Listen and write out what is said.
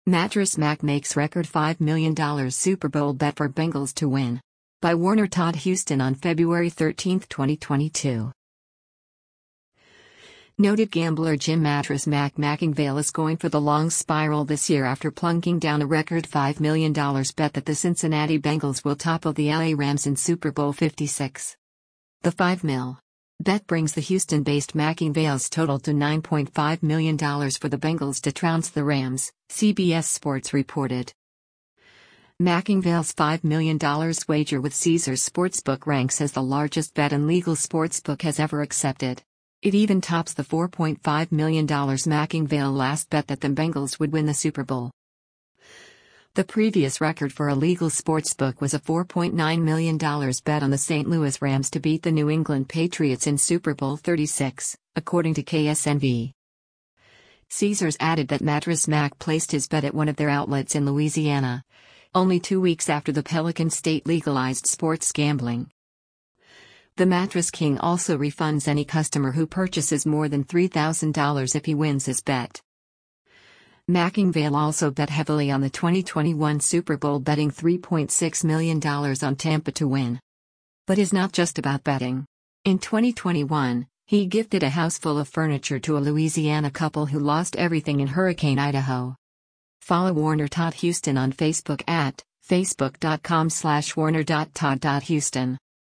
Mattress Mac makes record $5 million Super Bowl bet for Bengals to win. By Warner Todd Houston on February 13, 2022. Noted gambler Jim Mattress Mac McIngvale is going for the long spiral this year after plunking down a record $5 million bet that the Cincinnati Bengals will topple the LA Rams in Super Bowl 56. The $5 million bet brings the Houston-based McIngvale's total to $9.5 million for the Bengals to trounce the Rams, CBS Sports reported. McIngvale's $5 million wager with Caesars Sportsbook ranks as the largest bet an legal sportsbook has ever accepted. It even tops the $4.5 million McIngvale last bet that the Bengals would win the Super Bowl. The previous record for a legal sportsbook was a $4.9 million bet on the St. Louis Rams to beat the New England Patriots in Super Bowl 36, according to KSNV. Caesars added that Mattress Mac placed his bet at one of their outlets in Louisiana, only 2 weeks after the Pelican state legalized sports gambling. The Mattress King also refunds any customer who purchases more than $3,000 if he wins his bet. McIngvale also bet heavily on the 2021 Super Bowl, betting $3.6 million on Tampa to win. But it's not just about betting. In 2021, he gifted a house full of furniture to a Louisiana couple who lost everything in Hurricane Idaho. Follow Warner Todd Houston on Facebook at facebook.com/warner.todd.houston.